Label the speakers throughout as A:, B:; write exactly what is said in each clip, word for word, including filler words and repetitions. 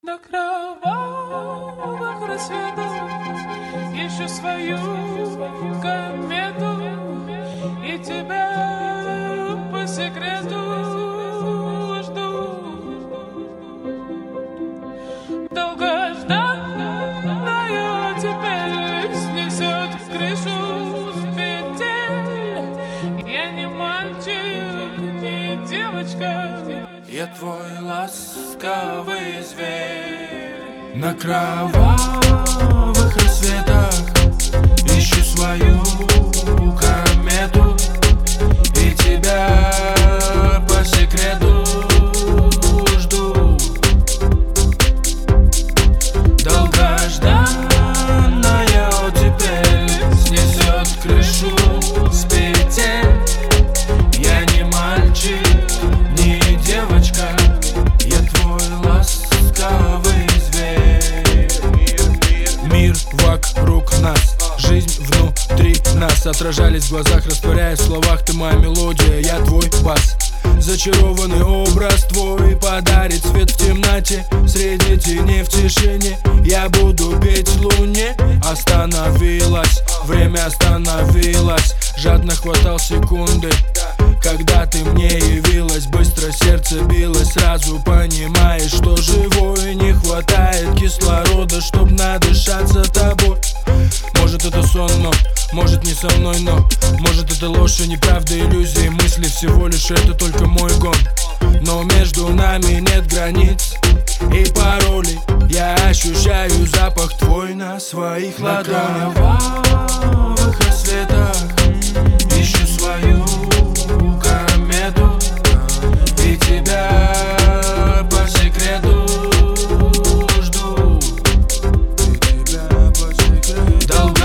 A: На кровавых рассветах ищу свою комету и тебя по секрету жду. Долгожданная теперь снесет крышу с петель. Я не мальчик, не девочка, я твой ласковый зверь.
B: На кровавых рассветах ищу свою комету и тебя по секрету жду. Долгожданная теперь снесет крышу с петель. Я не мальчик, не девочка, я твой ласковый зверь. Мир вокруг нас, жизнь внутри нас, отражались в глазах, растворяясь в словах. Ты моя мелодия, я твой бас. Зачарованный образ твой подарит свет в темноте. Среди теней в тишине я буду петь луне. Остановилась, время остановилось. Жадно хватал секунды, когда ты мне явилась. Быстро сердце билось, сразу понимаешь, что живой. Не хватает кислорода, чтоб надышаться тобой. Может это сон, но может не со мной, но может это ложь и неправда, иллюзии, мысли. Всего лишь это только мой гон. Но между нами нет границ и паролей. Я ощущаю запах твой на своих ладонях. На кровавых рассветах ищу свою комету и тебя по секрету жду. И тебя по секрету.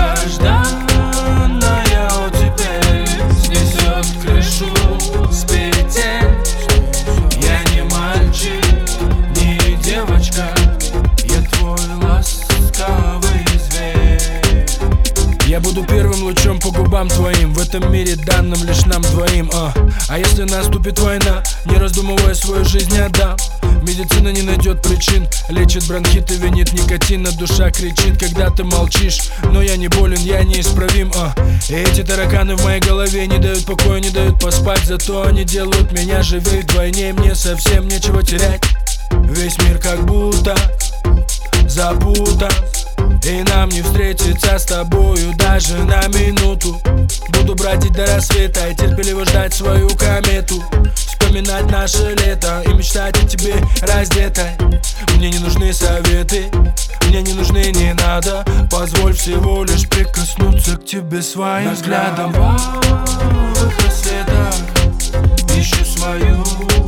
B: Долгожданная теперь снесет крышу с петель. Я не мальчик, не девочка, я твой ласковый зверь. Я буду первым лучом по губам твоим в этом мире, данным лишь нам двоим. А, а если наступит война, не раздумывая, свою жизнь отдам. Медицина не найдет причин, лечит бронхиты, винит никотин. Душа кричит, когда ты молчишь, но я не болен, я неисправим. А, и эти тараканы в моей голове не дают покоя, не дают поспать. Зато они делают меня живее вдвойне. Мне совсем нечего терять. Весь мир как будто запутан, и нам не встретиться с тобою даже на минуту. Буду бродить до рассвета и терпеливо ждать свою комету. Вспоминать наше лето и мечтать о тебе раздетой. Мне не нужны советы, мне не нужны, не надо. Позволь всего лишь прикоснуться к тебе своим взглядом. На кровавых рассветах ищу свою